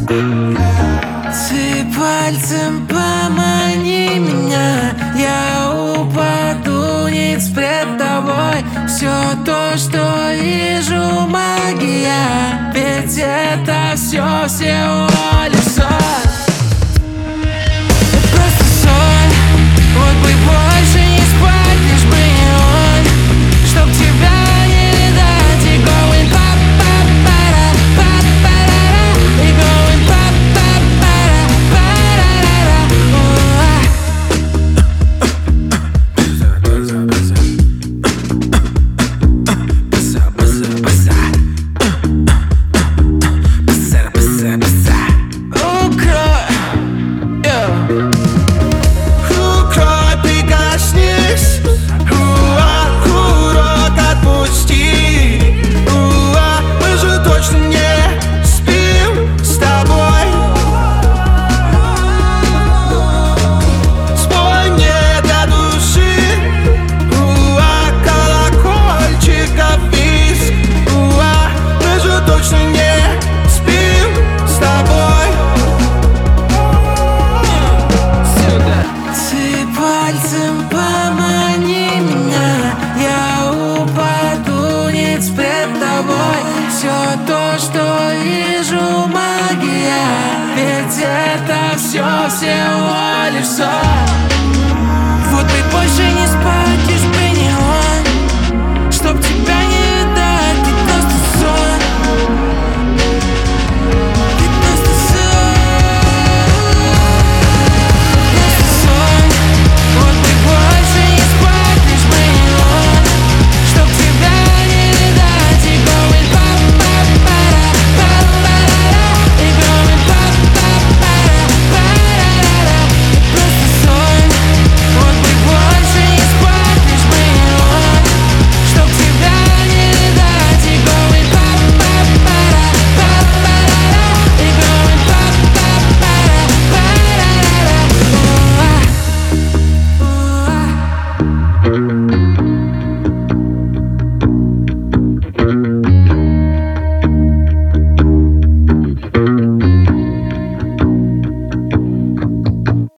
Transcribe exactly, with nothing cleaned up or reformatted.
Ты пальцем помани меня, я упаду ниц пред тобой. Все то, что вижу, магия, ведь это все всего лишь сон. Просто сон, вот бы больше не спать, лишь бы не он, чтоб тебя не видать. И going па-па-пара, па-парара, и going па-па-пара, парарара. Пальцем помани меня, я упаду ниц пред тобой. Все то, что вижу, магия, ведь это все всего лишь сон. Вот бы больше не спать, лишь бы не он, чтоб тебя